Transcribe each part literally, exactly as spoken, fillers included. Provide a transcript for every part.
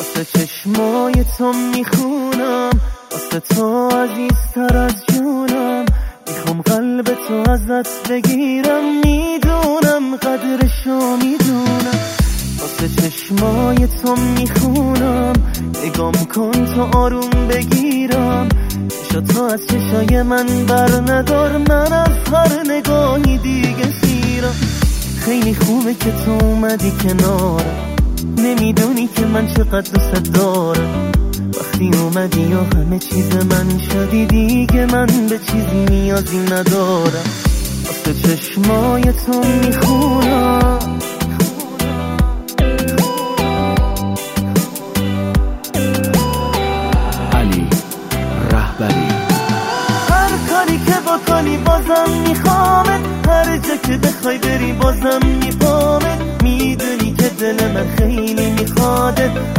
واسه چشمای تو میخونم، واسه تو عزیزتر از جونم. میخوام قلب تو ازت بگیرم، میدونم قدرشو میدونم. واسه چشمای تو میخونم، نگام کن تو آروم بگیرم. چشا تو از چشای من بر ندار، من از هر نگاهی دیگه سیرم. خیلی خوبه که تو اومدی کنارم، نمیدونی که من چقدر دوست دارم. وقتی اومدی و همه چیز من شدی، دیگه من به چیزی نیازی ندارم. واسه چشمای تو میخونم. علی رهبری. هر کاری که بکنی بازم میخوامت، هر جا که بخوای بری بازم میپامت. میدونی که دل من خیلی میخوادت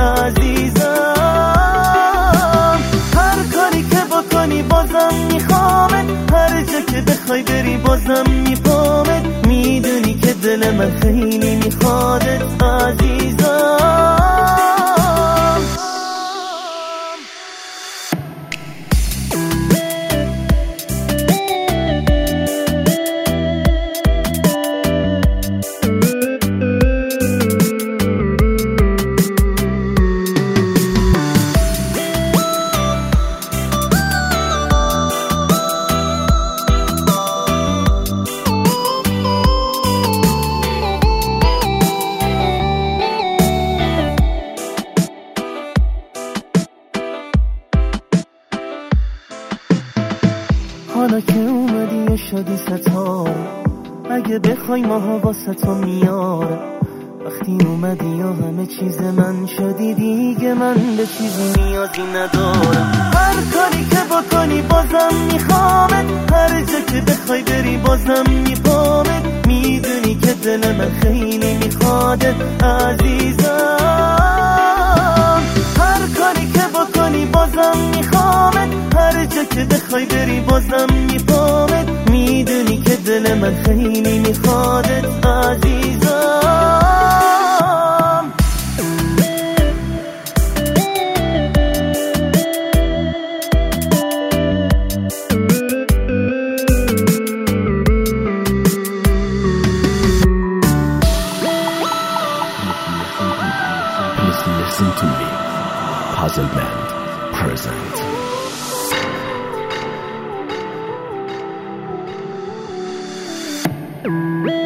عزیزم. هر کاری که بکنی بازم میخوامت، هر جا که بخوای بری بازم میپامت. میدونی که دل من خیلی میخوادت عزیزم. حالا که اومدی و شدی ستاره، اگه بخوای ماها واسه تو میاره. وقتی اومدی و همه چیز من شدی، دیگه من به چیزی نیازی ندارم. هر کاری که بکنی بازم میخوامت، هر جا که بخوای بری بازم میپامت. میدونی که دل من خیلی میخوادت عزیزم. هر کاری که بکنی بازم میخوامت، هر جا که بخوای بری بازم میپامت. میدونی که دل من خیلی میخوادت عزیزم. Listen to me. Puzzle Band present. Mm-hmm.